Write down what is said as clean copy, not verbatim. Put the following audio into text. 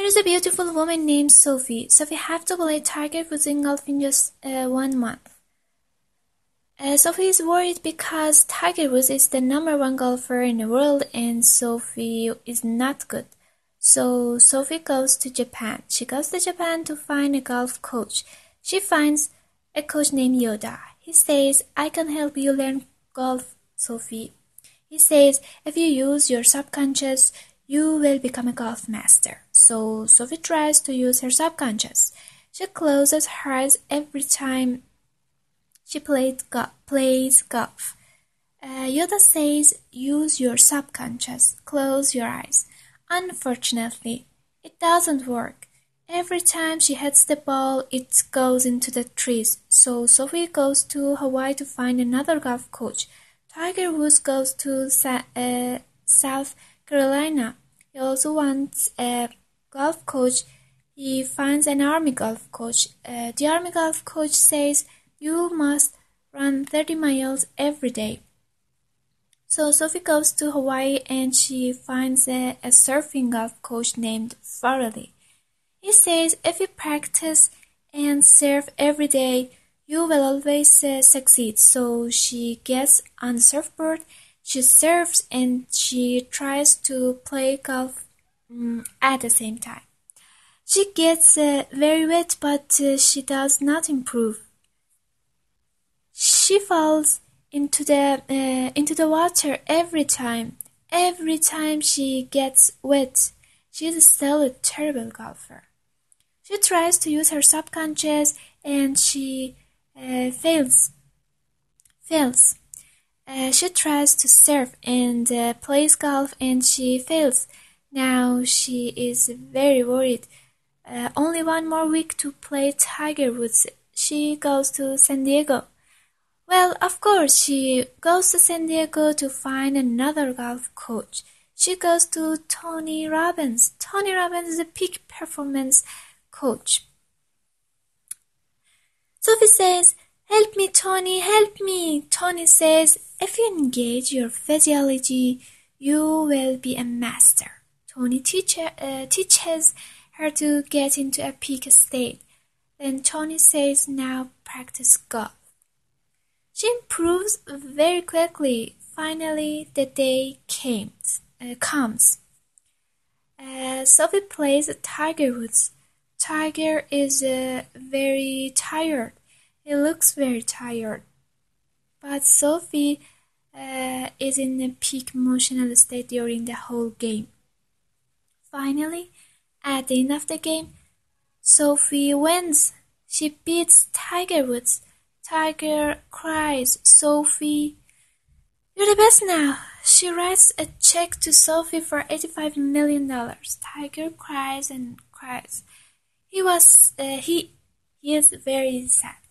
There is a beautiful woman named Sophie. Sophie had to play Tiger Woods in golf in just 1 month. Sophie is worried because Tiger Woods is the #1 golfer in the world and Sophie is not good. So Sophie goes to Japan. She goes to Japan to find a golf coach. She finds a coach named Yoda. He says, "I can help you learn golf, Sophie." He says, "If you use your subconscious, you will become a golf master." So Sophie tries to use her subconscious. She closes her eyes every time she plays golf. Yoda says, "Use your subconscious. Close your eyes." Unfortunately, it doesn't work. Every time she hits the ball, it goes into the trees. So Sophie goes to Hawaii to find another golf coach. Tiger Woods goes to South Carolina. He also wants a golf coach. He finds an Army golf coach. The Army golf coach says, "You must run 30 miles every day." So Sophie goes to Hawaii and she finds a surfing golf coach named Farley. He says, "If you practice and surf every day, you will always succeed." So she gets on the surfboard, she surfs, and she tries to play golf at the same time. She gets very wet, but she does not improve. She falls into the water every time. Every time she gets wet, she is still a terrible golfer. She tries to use her subconscious and she fails. She tries to surf and plays golf and she fails. Now she is very worried. Only 1 more week to play Tiger Woods. She goes to San Diego. Well, of course, she goes to San Diego to find another golf coach. She goes to Tony Robbins. Tony Robbins is a peak performance coach. Sophie says, "Help me, Tony, help me." Tony says, "If you engage your physiology, you will be a master." Tony teaches her to get into a peak state. Then Tony says, "Now practice golf." She improves very quickly. Finally, the day comes. Sophie plays Tiger Woods. Tiger is very tired. He looks very tired. But Sophie is in a peak emotional state during the whole game. Finally, at the end of the game, Sophie wins. She beats Tiger Woods. Tiger cries, "Sophie, you're the best now." She writes a check to Sophie for $85 million. Tiger cries and cries. He is very sad.